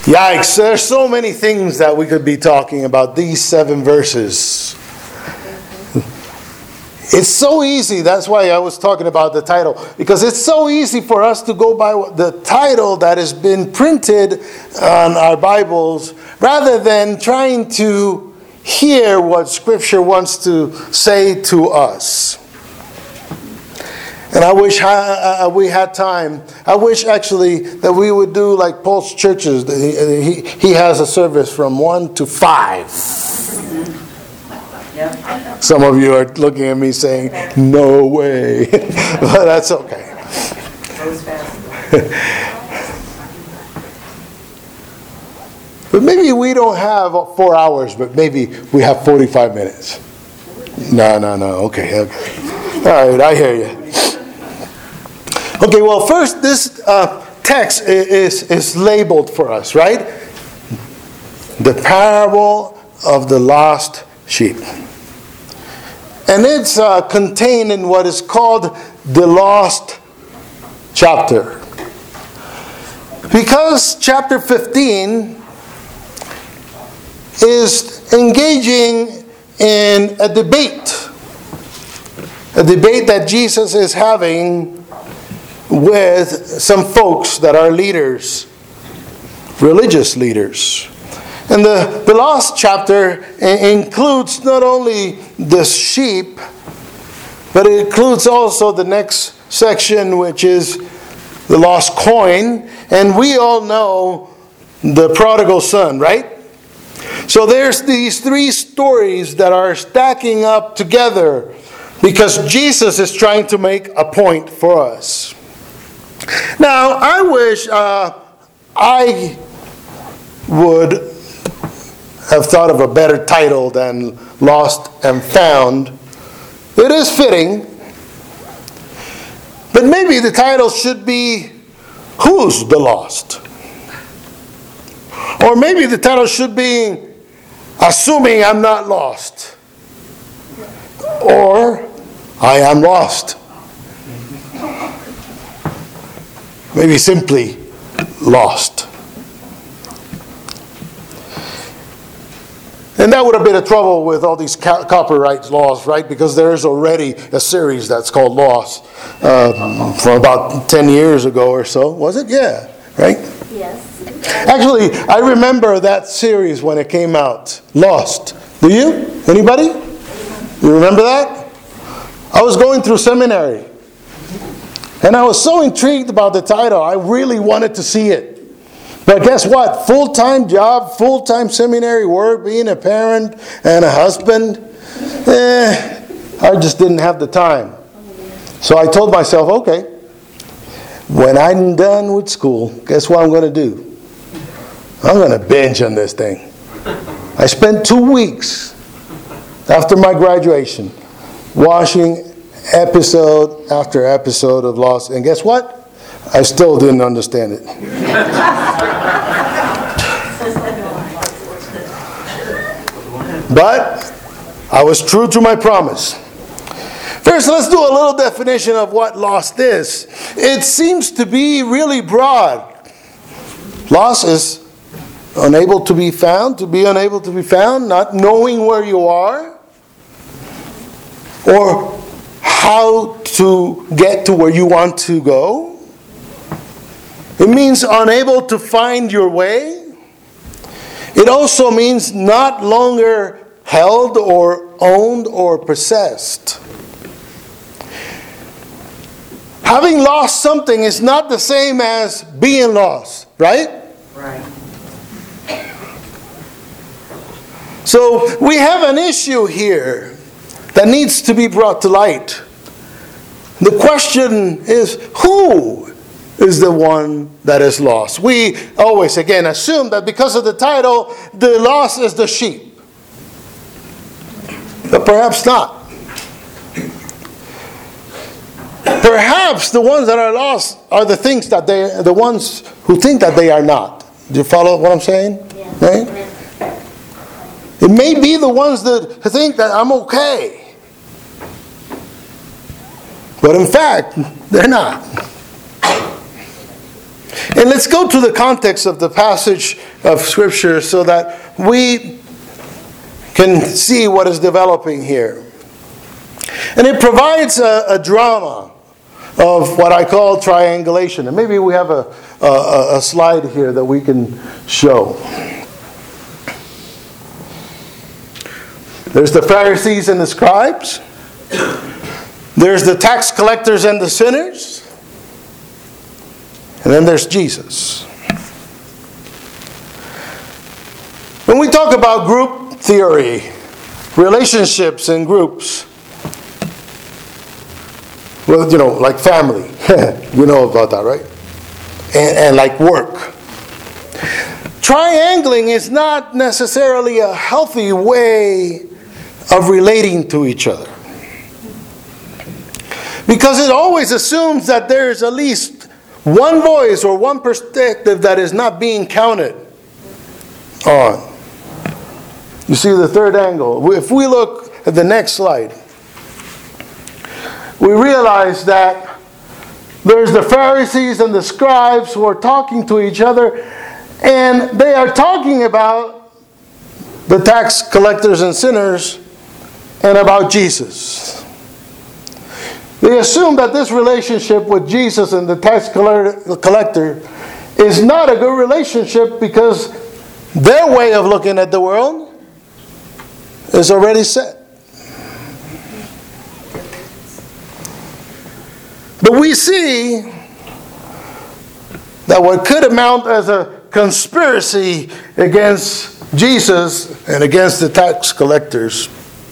Yikes, there's so many things that we could be talking about these 7 verses. It's so easy, that's why I was talking about the title, because it's so easy for us to go by the title that has been printed on our Bibles rather than trying to hear what Scripture wants to say to us. And I wish we had time. I wish actually that we would do like Paul's churches. He has a service from 1 to 5. Yep. Some of you are looking at me saying, no way. But that's okay. But maybe we don't have 4 hours, but maybe we have 45 minutes. No. Okay. All right, I hear you. Okay, well, first, this text is labeled for us, right? The parable of the lost sheep. And it's contained in what is called the lost chapter. Because chapter 15 is engaging in a debate that Jesus is having with some folks that are leaders, religious leaders. And the last chapter includes not only the sheep, but it includes also the next section, which is the lost coin. And we all know the prodigal son, right? So there's these 3 stories that are stacking up together because Jesus is trying to make a point for us. Now, I wish I would have thought of a better title than Lost and Found. It is fitting. But maybe the title should be, Who's the Lost? Or maybe the title should be, Assuming I'm Not Lost. Or, I Am Lost. Maybe simply lost. And that would have been a trouble with all these copyright laws, right? Because there is already a series that's called Lost from about 10 years ago or so. Was it? Yeah. Right? Yes. Actually, I remember that series when it came out. Lost. Do you? Anybody? You remember that? I was going through seminary. And I was so intrigued about the title, I really wanted to see it. But guess what? Full-time job, full-time seminary work, being a parent and a husband. I just didn't have the time. So I told myself, okay, when I'm done with school, guess what I'm going to do? I'm going to binge on this thing. I spent 2 weeks after my graduation watching episode after episode of Lost. And guess what? I still didn't understand it. But I was true to my promise. First, let's do a little definition of what lost is. It seems to be really broad. Lost is unable to be found, to be unable to be found, not knowing where you are, or how to get to where you want to go. It means unable to find your way. It also means not longer held or owned or possessed. Having lost something is not the same as being lost, right? Right. So we have an issue here that needs to be brought to light. The question is, who is the one that is lost? We always, again, assume that because of the title, the lost is the sheep. But perhaps not. Perhaps the ones that are lost are the ones who think that they are not. Do you follow what I'm saying? Yeah. Right? It may be the ones that think that I'm okay. But in fact, they're not. And let's go to the context of the passage of Scripture so that we can see what is developing here. And it provides a drama of what I call triangulation. And maybe we have a slide here that we can show. There's the Pharisees and the scribes. There's the tax collectors and the sinners. And then there's Jesus. When we talk about group theory, relationships in groups, well, like family. You know about that, right? And like work. Triangling is not necessarily a healthy way of relating to each other. Because it always assumes that there is at least one voice or one perspective that is not being counted on. You see the third angle. If we look at the next slide, we realize that there's the Pharisees and the scribes who are talking to each other, and they are talking about the tax collectors and sinners and about Jesus. They assume that this relationship with Jesus and the tax collector is not a good relationship because their way of looking at the world is already set. But we see that what could amount as a conspiracy against Jesus and against the tax collectors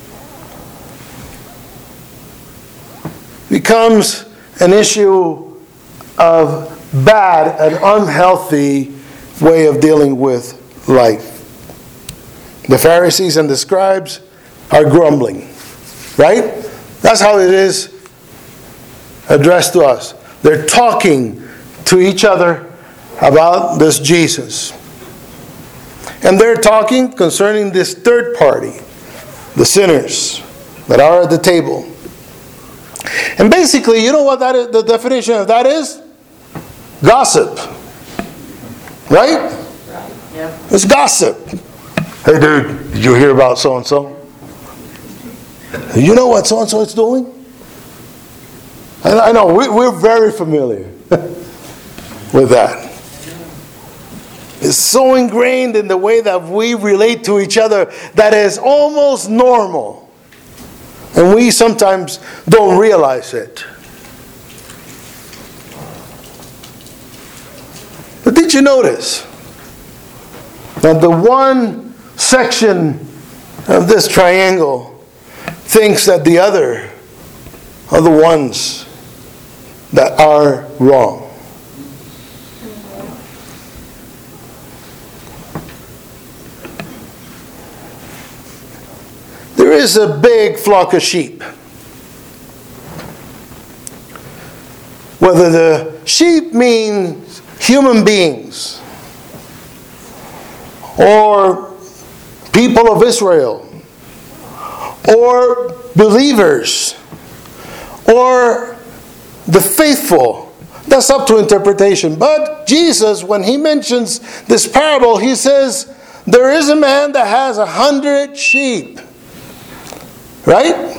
becomes an issue of bad and unhealthy way of dealing with life. The Pharisees and the scribes are grumbling, right? That's how it is addressed to us. They're talking to each other about this Jesus. And they're talking concerning this third party, the sinners that are at the table. And basically, you know what that is, the definition of that is? Gossip. Right? Yeah. It's gossip. Hey dude, did you hear about so-and-so? You know what so-and-so is doing? I know, we're very familiar with that. It's so ingrained in the way that we relate to each other that is almost normal. And we sometimes don't realize it. But did you notice that the one section of this triangle thinks that the other are the ones that are wrong? There is a big flock of sheep. Whether the sheep means human beings or people of Israel or believers or the faithful, that's up to interpretation. But Jesus, when he mentions this parable, he says, there is a man that has 100 sheep. Right?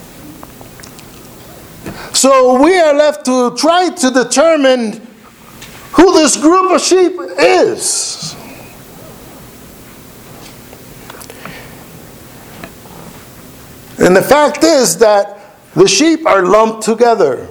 So we are left to try to determine who this group of sheep is. And the fact is that the sheep are lumped together.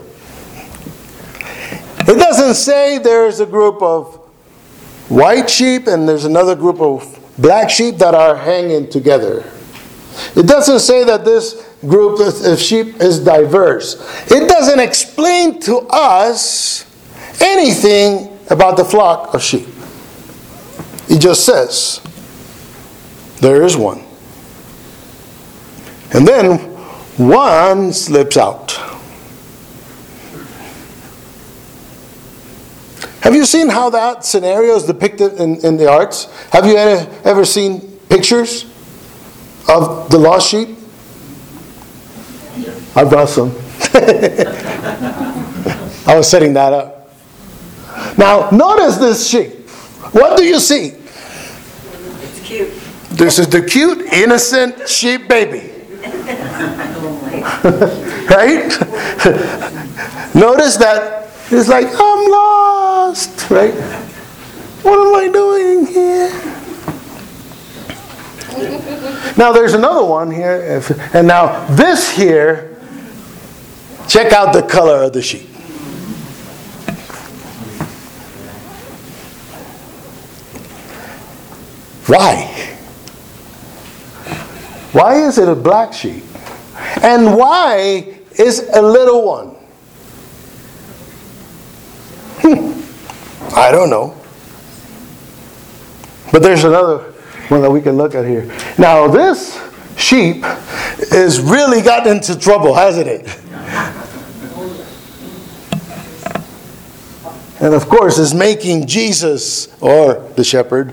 It doesn't say there's a group of white sheep and there's another group of black sheep that are hanging together. It doesn't say that this group of sheep is diverse. It doesn't explain to us anything about the flock of sheep. It just says, there is one. And then one slips out. Have you seen how that scenario is depicted in the arts? Have you ever seen pictures of the lost sheep? I've got some. I was setting that up. Now, notice this sheep. What do you see? It's cute. This is the cute, innocent sheep baby. Right? Notice that it's like, I'm lost. Right? What am I doing here? Now, there's another one here. And now, this here, check out the color of the sheep. Why? Why is it a black sheep? And why is a little one? I don't know. But there's another one that we can look at here. Now this sheep has really gotten into trouble, hasn't it? And of course is making Jesus, or the shepherd,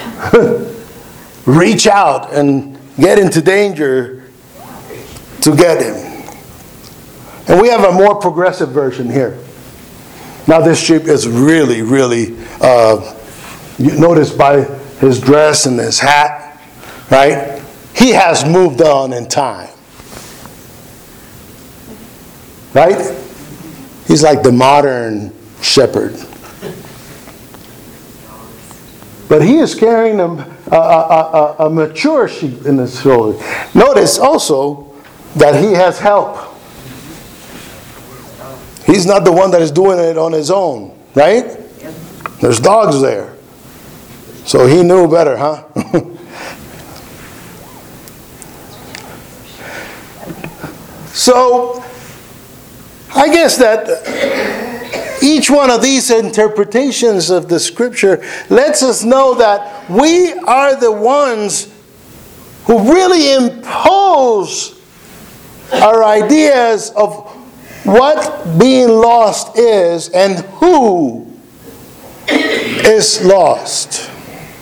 reach out and get into danger to get him. And we have a more progressive version here. Now this sheep is really, really, you notice by his dress and his hat, right? He has moved on in time. Right? He's like the modern shepherd. But he is carrying a mature sheep in his shoulder. Notice also that he has help. He's not the one that is doing it on his own, right? There's dogs there. So he knew better, huh? So, I guess that each one of these interpretations of the scripture lets us know that we are the ones who really impose our ideas of what being lost is and who is lost.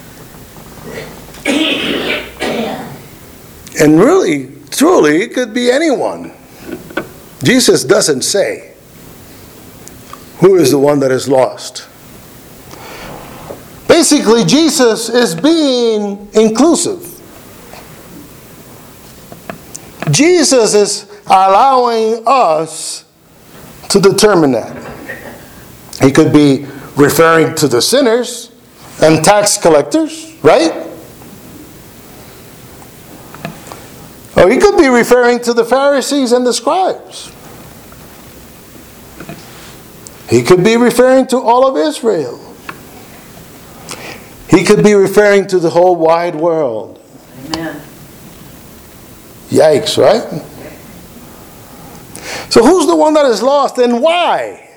And really, truly, it could be anyone. Jesus doesn't say who is the one that is lost. Basically, Jesus is being inclusive. Jesus is allowing us to determine that. He could be referring to the sinners and tax collectors, right? Or he could be referring to the Pharisees and the scribes. He could be referring to all of Israel. He could be referring to the whole wide world. Amen. Yikes, right? So who's the one that is lost and why?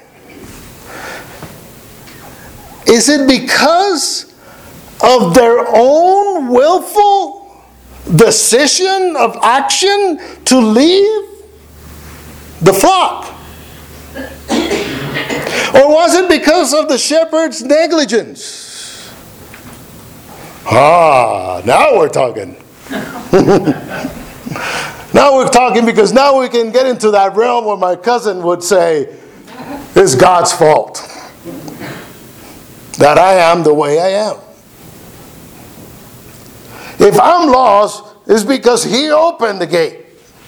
Is it because of their own willful decision of action to leave the flock? Or was it because of the shepherd's negligence? Now we're talking. Now we're talking, because now we can get into that realm where my cousin would say, it's God's fault that I am the way I am. If I'm lost, it's because he opened the gate.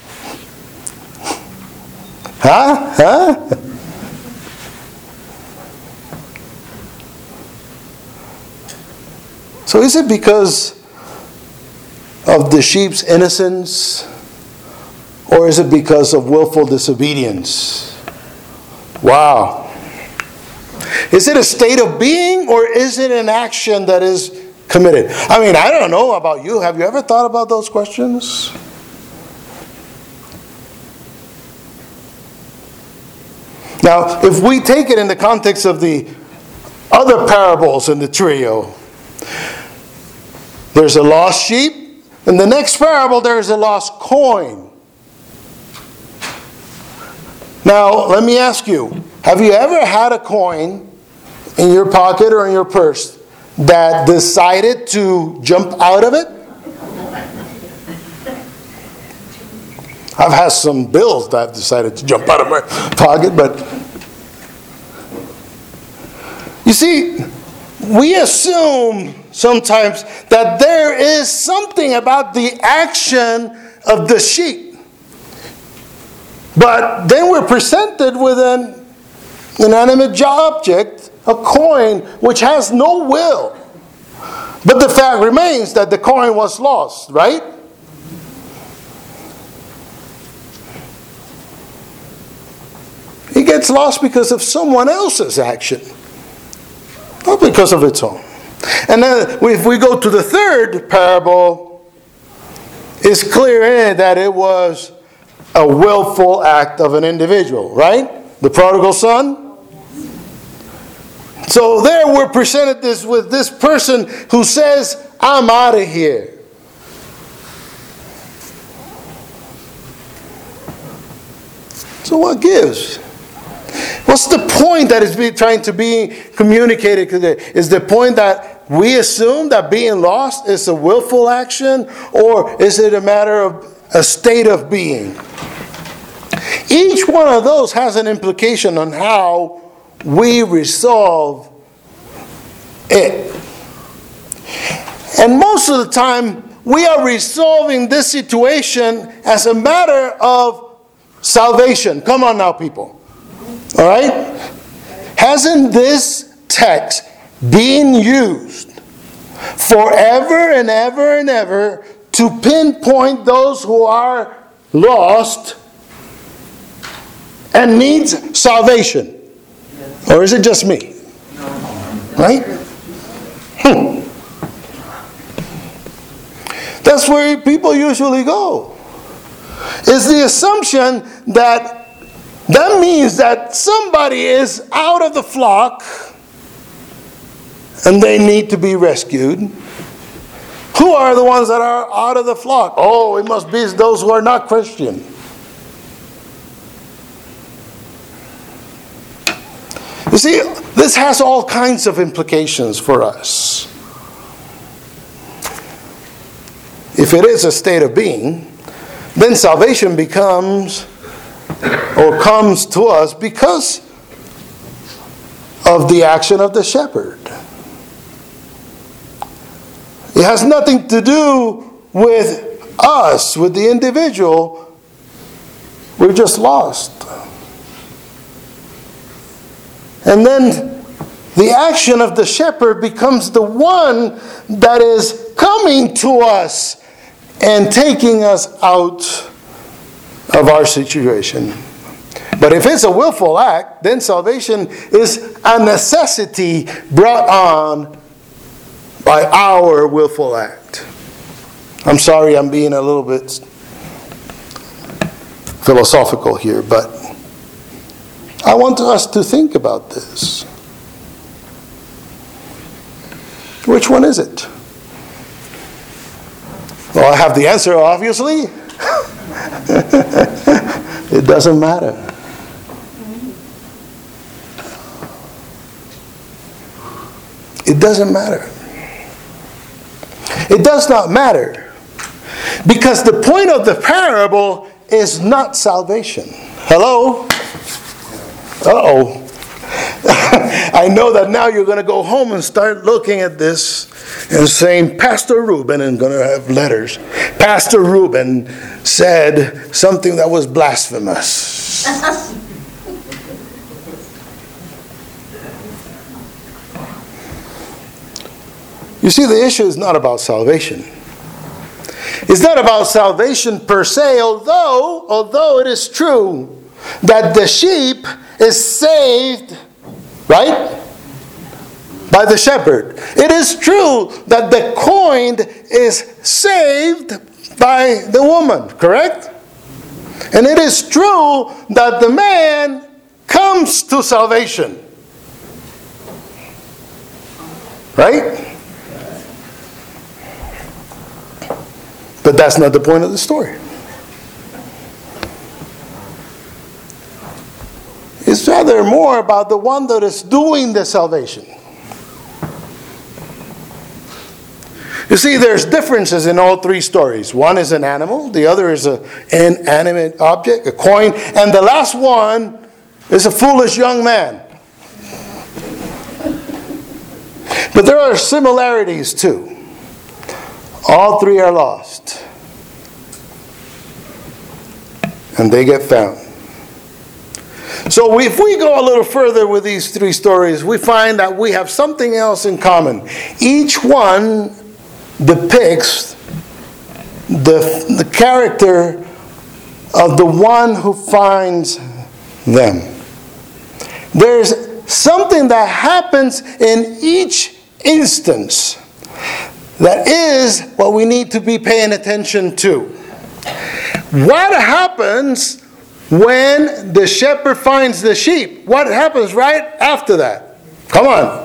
Huh? So is it because of the sheep's innocence? Or is it because of willful disobedience? Wow. Is it a state of being, or is it an action that is committed? I mean, I don't know about you. Have you ever thought about those questions? Now, if we take it in the context of the other parables in the trio, there's a lost sheep. In the next parable, there's a lost coin. Now, let me ask you, have you ever had a coin in your pocket or in your purse that decided to jump out of it? I've had some bills that have decided to jump out of my pocket, but You see, we assume sometimes that there is something about the action of the sheep. But then we're presented with an inanimate object, a coin, which has no will. But the fact remains that the coin was lost, right? It gets lost because of someone else's action, not because of its own. And then if we go to the third parable, it's clear in it that it was a willful act of an individual, right? The prodigal son. So there we're presented with this person who says, I'm out of here. So what gives? What's the point that is trying to be communicated today? Is the point that we assume that being lost is a willful action, or is it a matter of a state of being? Each one of those has an implication on how we resolve it. And most of the time, we are resolving this situation as a matter of salvation. Come on now, people. All right? Hasn't this text been used forever and ever and ever to pinpoint those who are lost and needs salvation? Or is it just me? Right? That's where people usually go. Is the assumption that means that somebody is out of the flock and they need to be rescued. Who are the ones that are out of the flock? Oh, it must be those who are not Christian. You see, this has all kinds of implications for us. If it is a state of being, then salvation becomes or comes to us because of the action of the shepherd. It has nothing to do with us, with the individual. We're just lost. And then the action of the shepherd becomes the one that is coming to us and taking us out of our situation. But if it's a willful act, then salvation is a necessity brought on by our willful act. I'm sorry I'm being a little bit philosophical here, but I want us to think about this. Which one is it? Well, I have the answer, obviously. It doesn't matter. It doesn't matter. It does not matter. Because the point of the parable is not salvation. Hello? Uh-oh. I know that now you're going to go home and start looking at this and saying, Pastor Reuben, and going to have letters. Pastor Reuben said something that was blasphemous. You see, the issue is not about salvation. It's not about salvation per se, although it is true that the sheep is saved, right, by the shepherd. It is true that the coin is saved by the woman, correct? And it is true that the man comes to salvation. Right? But that's not the point of the story. It's rather more about the one that is doing the salvation. You see, there's differences in all three stories. One is an animal, the other is an inanimate object, a coin, and the last one is a foolish young man. But there are similarities too. All three are lost. And they get found. So if we go a little further with these three stories, we find that we have something else in common. Each one depicts the character of the one who finds them. There's something that happens in each instance that is what we need to be paying attention to. What happens when the shepherd finds the sheep? What happens right after that? Come on.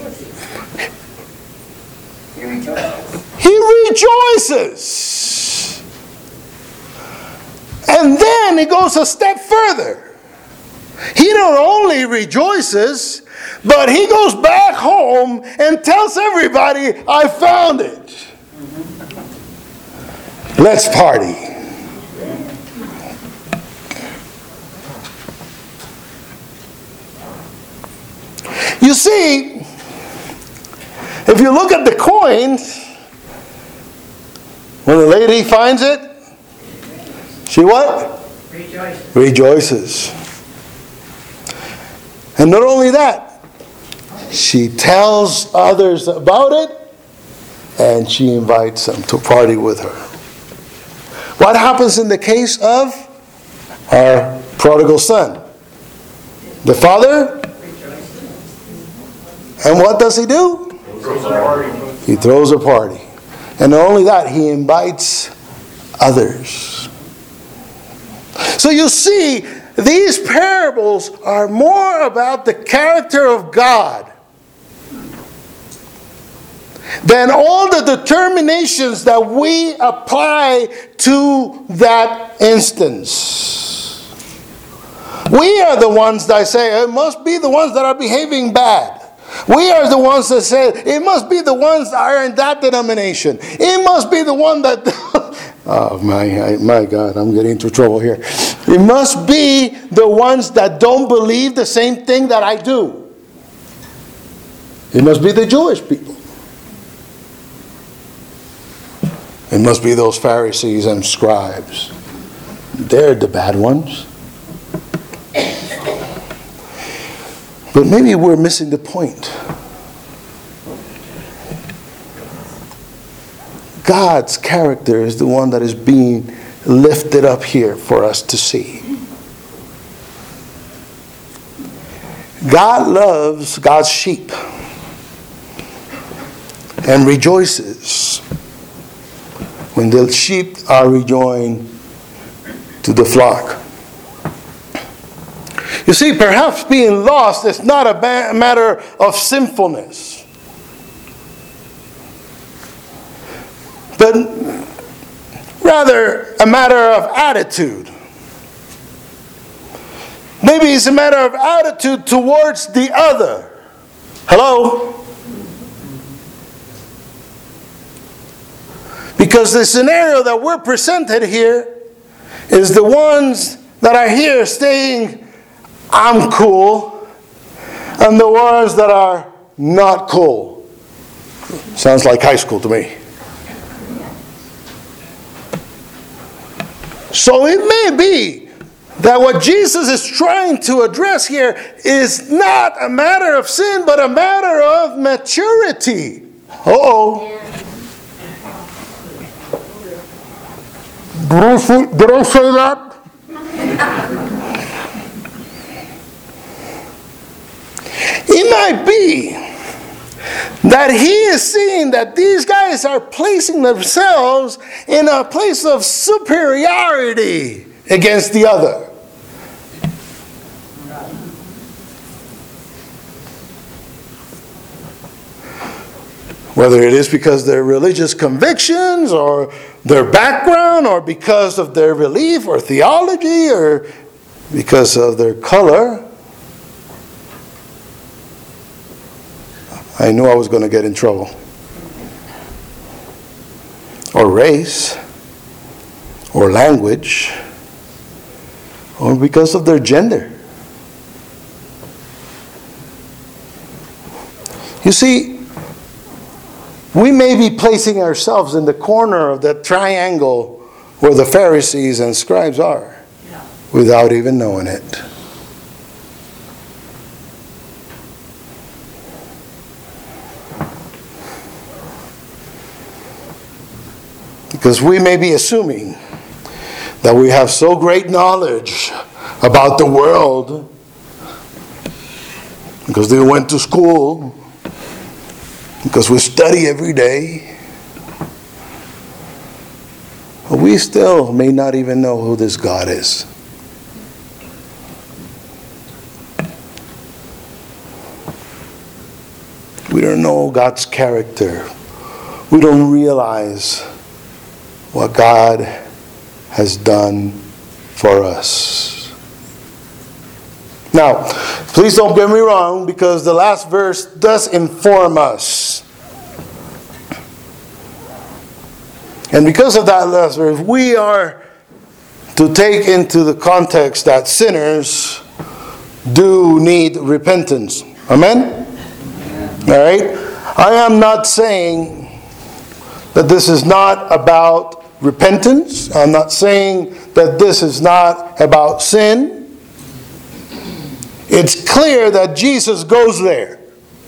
He rejoices. And then he goes a step further. He not only rejoices, but he goes back home and tells everybody, I found it. Let's party. You see, if you look at the coin, when the lady finds it, she what? Rejoices. And not only that, she tells others about it, and she invites them to party with her. What happens in the case of our prodigal son? The father? And what does he do? He throws a party. And not only that, he invites others. So you see, these parables are more about the character of God than all the determinations that we apply to that instance. We are the ones that say it must be the ones that are behaving bad. We are the ones that say it must be the ones that are in that denomination. It must be the one that... Oh my God, I'm getting into trouble here. It must be the ones that don't believe the same thing that I do. It must be the Jewish people. It must be those Pharisees and scribes. They're the bad ones. But maybe we're missing the point. God's character is the one that is being lifted up here for us to see. God loves God's sheep and rejoices when the sheep are rejoined to the flock. You see, perhaps being lost is not a matter of sinfulness, but rather a matter of attitude. Maybe it's a matter of attitude towards the other. Hello? Because the scenario that we're presented here is the ones that are here saying, I'm cool, and the ones that are not cool. Sounds like high school to me. So it may be that what Jesus is trying to address here is not a matter of sin, but a matter of maturity. Uh-oh. Did I say that? It might be that he is seeing that these guys are placing themselves in a place of superiority against the other. Whether it is because of their religious convictions or their background or because of their belief or theology or because of their color. I knew I was going to get in trouble. Or race, or language, or because of their gender. You see, we may be placing ourselves in the corner of that triangle where the Pharisees and scribes are, without even knowing it. Because we may be assuming that we have so great knowledge about the world because they went to school, because we study every day. But we still may not even know who this God is. We don't know God's character. We don't realize what God has done for us. Now, please don't get me wrong, because the last verse does inform us. And because of that last verse, we are to take into the context that sinners do need repentance. Amen? All right? I am not saying that this is not about repentance. I'm not saying that this is not about sin. It's clear that Jesus goes there.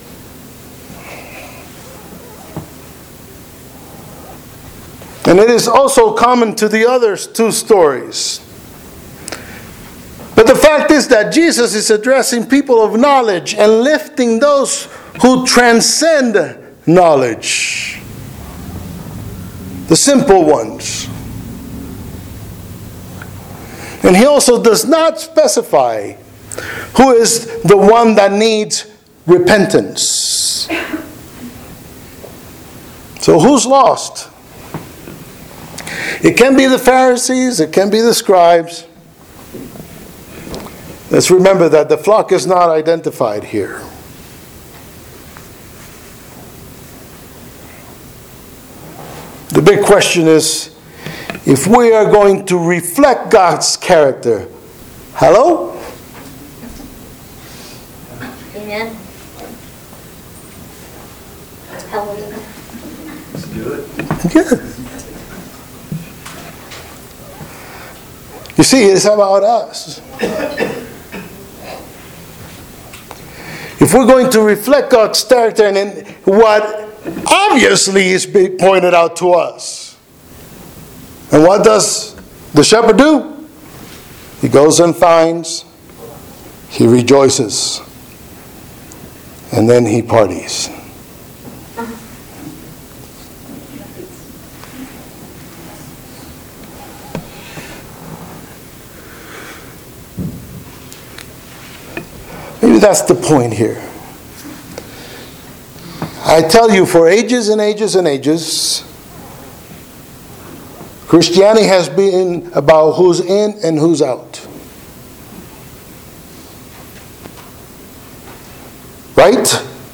And it is also common to the other two stories. But the fact is that Jesus is addressing people of knowledge and lifting those who transcend knowledge. The simple ones. And he also does not specify who is the one that needs repentance. So who's lost? It can be the Pharisees, it can be the scribes. Let's remember that the flock is not identified here. The big question is, if we are going to reflect God's character, hello? Amen. Hallelujah. Let's do it. Yeah. You see, it's about us. If we're going to reflect God's character and what obviously is being pointed out to us. And what does the shepherd do? He goes and finds, he rejoices, and then he parties. Maybe that's the point here. I tell you, for ages and ages and ages, Christianity has been about who's in and who's out. Right?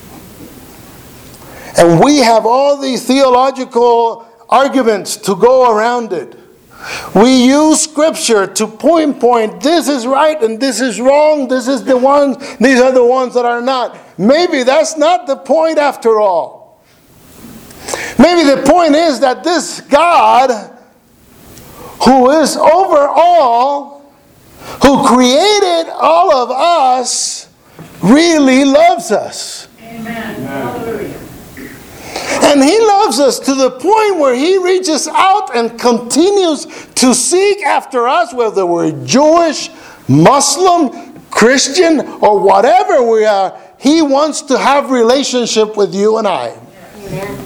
And we have all these theological arguments to go around it. We use Scripture to point, this is right and this is wrong, these are the ones that are not. Maybe that's not the point after all. Maybe the point is that this God, who is over all, who created all of us, really loves us. Amen. Hallelujah. And He loves us to the point where He reaches out and continues to seek after us, whether we're Jewish, Muslim, Christian, or whatever we are. He wants to have relationship with you and I. Amen.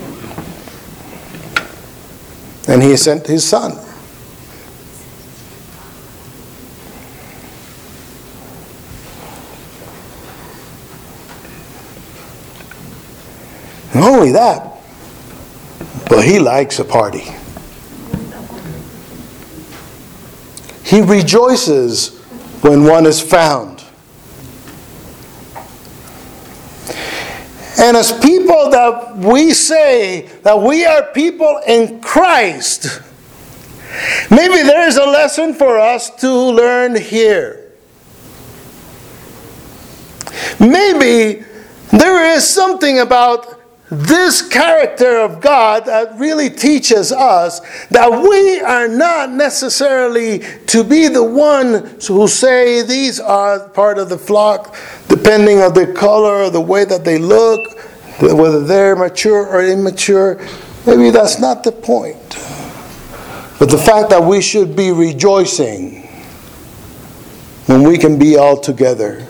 And He sent His Son. Not only that, but He likes a party. He rejoices when one is found. And as people that we say that we are people in Christ, maybe there is a lesson for us to learn here. Maybe there is something about this character of God that really teaches us that we are not necessarily to be the one who say these are part of the flock, depending on the color or the way that they look, whether they're mature or immature. Maybe that's not the point. But the fact that we should be rejoicing when we can be all together.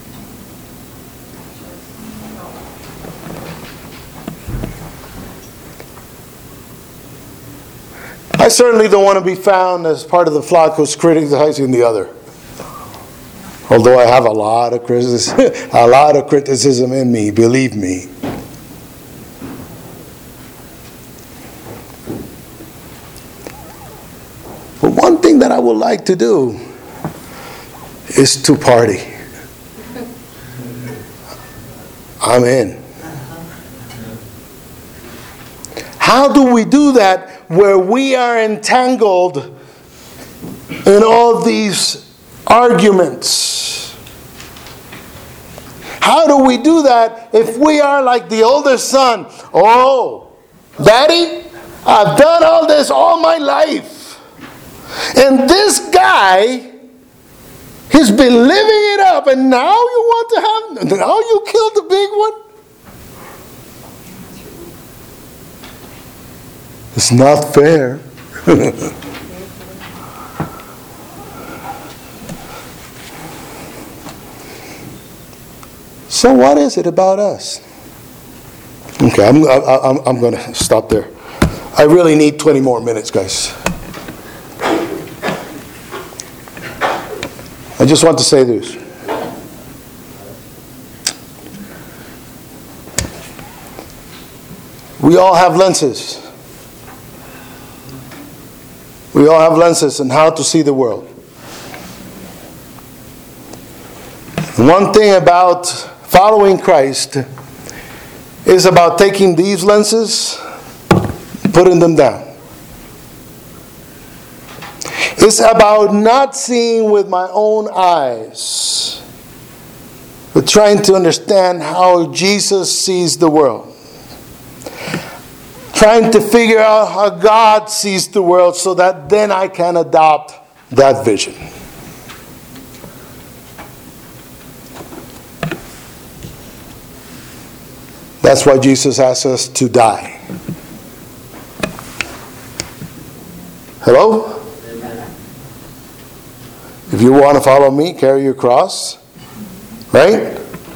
I certainly don't want to be found as part of the flock who's criticizing the other. Although I have a lot of criticism in me, believe me. But one thing that I would like to do is to party. I'm in. How do we do that where we are entangled in all these arguments? How do we do that if we are like the older son? Oh, Daddy, I've done all this all my life. And this guy, he's been living it up, and now you killed the big one? It's not fair. So what is it about us? Okay, I'm going to stop there. I really need 20 more minutes, guys. I just want to say this. We all have lenses. We all have lenses on how to see the world. One thing about following Christ is about taking these lenses, putting them down. It's about not seeing with my own eyes, but trying to understand how Jesus sees the world. Trying to figure out how God sees the world so that then I can adopt that vision. That's why Jesus asks us to die. Hello? If you want to follow me, carry your cross. Right?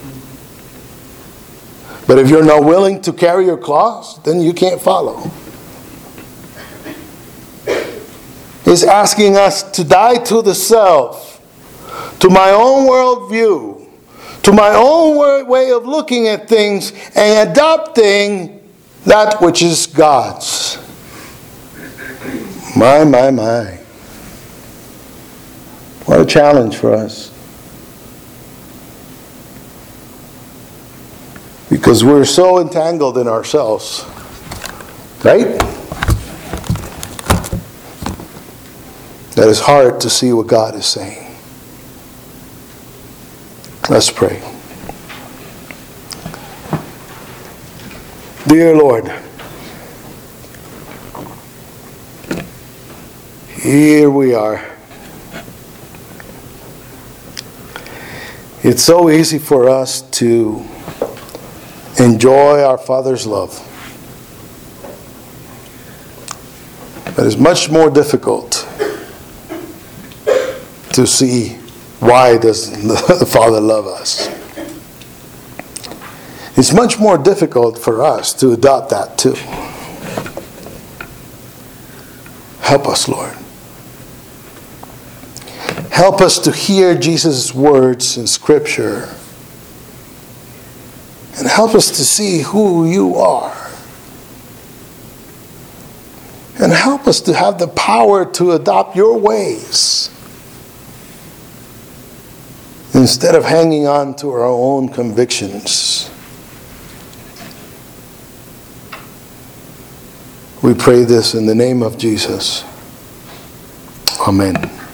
But if you're not willing to carry your cross, then you can't follow. He's asking us to die to the self, to my own worldview, to my own way of looking at things, and adopting that which is God's. My. What a challenge for us. Because we're so entangled in ourselves. Right? That it's hard to see what God is saying. Let's pray. Dear Lord, here we are. It's so easy for us to enjoy our Father's love. But it's much more difficult to see why does the Father love us. It's much more difficult for us to adopt that too. Help us, Lord. Help us to hear Jesus' words in Scripture. And help us to see who you are. And help us to have the power to adopt your ways, instead of hanging on to our own convictions. We pray this in the name of Jesus. Amen.